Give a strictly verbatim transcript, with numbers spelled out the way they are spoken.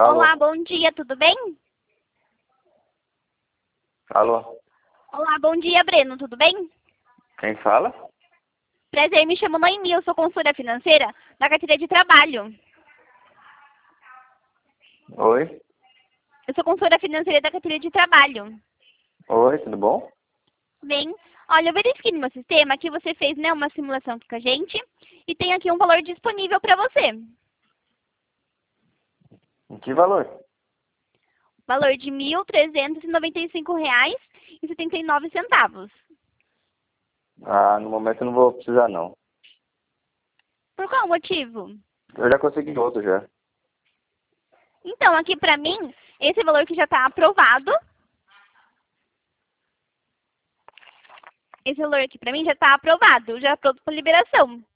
Alô? Olá, bom dia, tudo bem? Alô? Olá, bom dia, Breno, tudo bem? Quem fala? Prazer, me chamo Noemi, eu sou consultora financeira da carteira de trabalho. Oi? Eu sou consultora financeira da carteira de trabalho. Oi, tudo bom? Bem, olha, eu verifiquei no meu sistema que você fez, né, uma simulação aqui com a gente e tem aqui um valor disponível para você. Em que valor? Valor de mil trezentos e noventa e cinco reais e setenta e nove centavos. Ah, no momento eu não vou precisar não. Por qual motivo? Eu já consegui outro já. Então, aqui para mim, esse valor que já está aprovado, esse valor aqui para mim já está aprovado, já pronto para liberação.